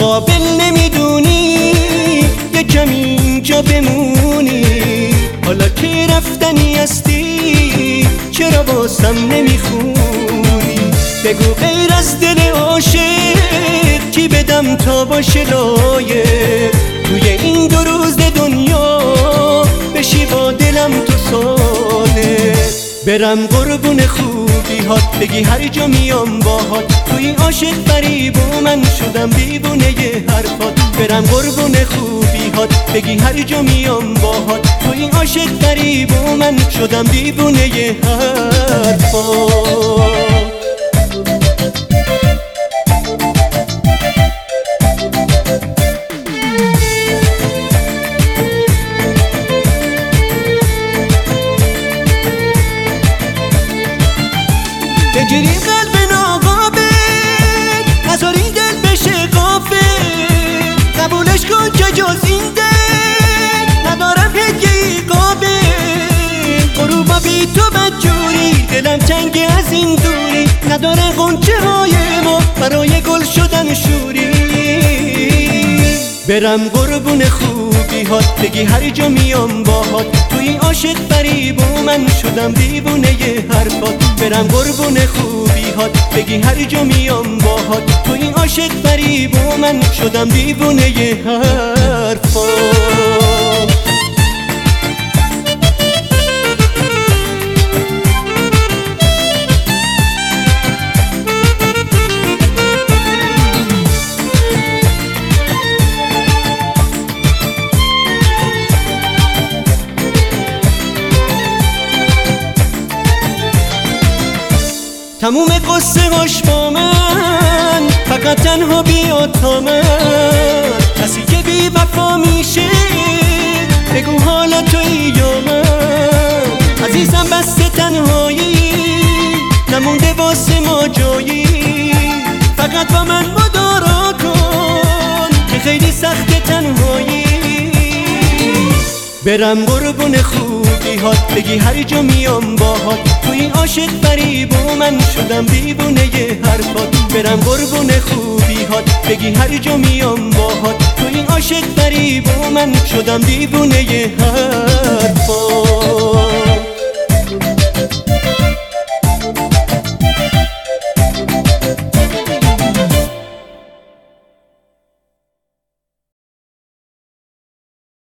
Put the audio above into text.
قابل نمیدونی یه کمی اینجا بمونی، حالا که رفتنی هستی چرا واسم نمیخونی؟ بگو غیر از دل عاشق کی بدم تا باشه لایق، توی این 2 روز دنیا بشی با دلم تو ساده. برم قربون خوبی هات، بگی هر جا میام باهات، توی عاشق فریب و من شدم دیوونه حرفات. برم قربون خوبی هات، بگی هر جا میام باهات، توی عاشق فریب و من شدم دیوونه حرفات. بگیری قلب ناقابل، نذاری دل بشه غافل، قبولش کن که جز این دل ندارم هدیه‌ای قابل. غروبا بی تو بدجوری، دلم تنگه از این دوری، نداره غنچه های ما برای گل شدن شوری. برم قربون خوبی هات، بگی هر جا میام باهات، توی عاشق فریب و من شدم دیوونه حرفات. برم قربون خوبی هات، بگی هر جا میام باهات، توی عاشق فریب و من شدم دیوونه حرفات. تموم قصه هاش با من، فقط تنها بیا تا من. کسی که بی وفا میشه بگو حالا تویی یا من. عزیزم بسته تنهایی، نمونده واسه ما جایی، فقط با من مدارا کن که خیلی سخت تنهایی. برم قربون خوبی هات، بگی هر جا میام باهات، توی عاشق فریب و من شدم دیوونه حرفات. برم قربون خوبی هات، بگی هر جا میام باهات، توی عاشق فریب و من شدم دیوونه حرفات.